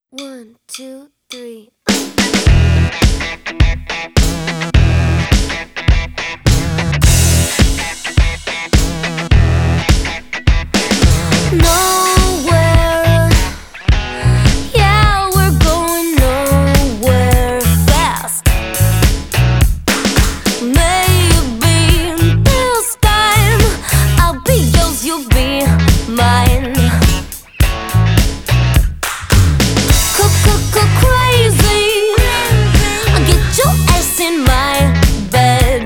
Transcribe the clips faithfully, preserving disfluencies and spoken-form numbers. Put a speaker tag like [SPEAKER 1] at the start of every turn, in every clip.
[SPEAKER 1] One, two, three. Nowhere, yeah, we're going nowhere fast. Maybe this time I'll be yours, you'll be mine. Crazy, get your ass in my bed.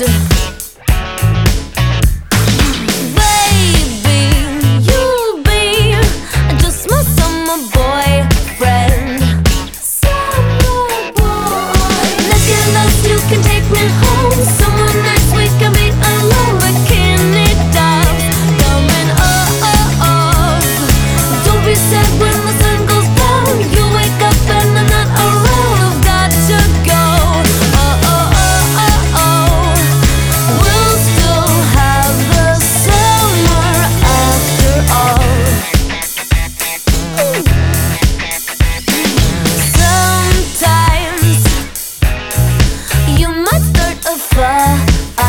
[SPEAKER 1] Baby, you'll be just my summer boyfriend. Summer boy. Let's get lost, you can take me home. Somewhere nice we can be alone. Bikini tops coming up. Don't be sad when the sun goes down. You wake up and I'm not around. I've got to go. Oh, oh, oh, oh, oh. We'll still have the summer after all. Sometimes you might start a fight,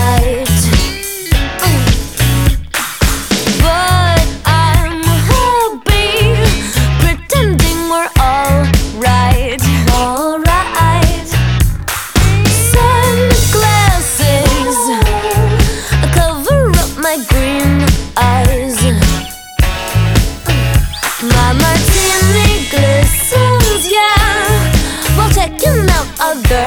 [SPEAKER 1] but I'm happy pretending we're alright. Alright. Sunglasses cover up my green eyes. My martini glistens, yeah, while checking out other